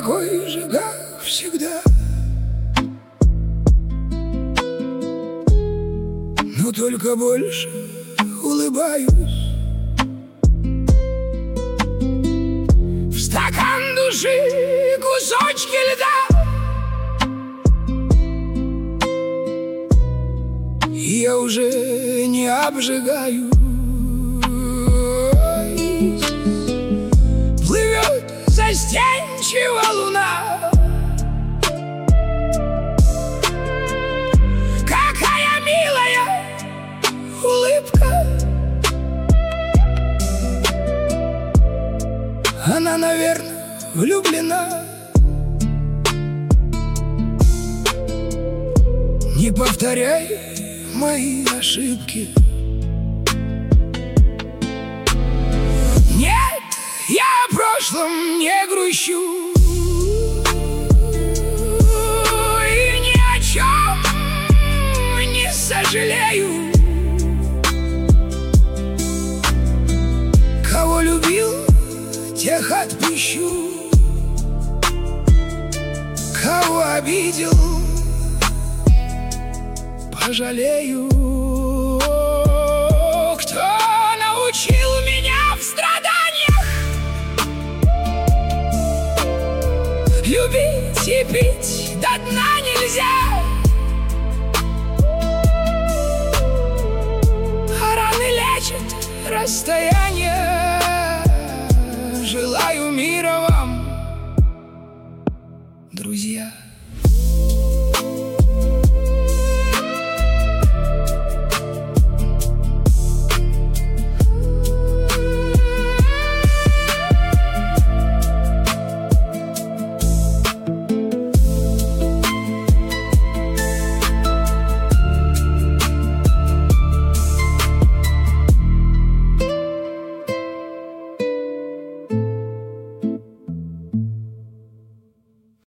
такой же, как всегда. Но только больше улыбаюсь. В стакан души кусочки льда, и я уже не обжигаюсь. Плывет застенчиво луна, какая милая улыбка. Она, наверное, влюблена. Не повторяй мои ошибки. Нет, я о прошлом не грущу и ни о чем не сожалею. Кого любил, тех отпущу. Кого обидел, пожалею. Кто научил меня в страданиях любить и пить до дна нельзя, а раны лечат расстояние.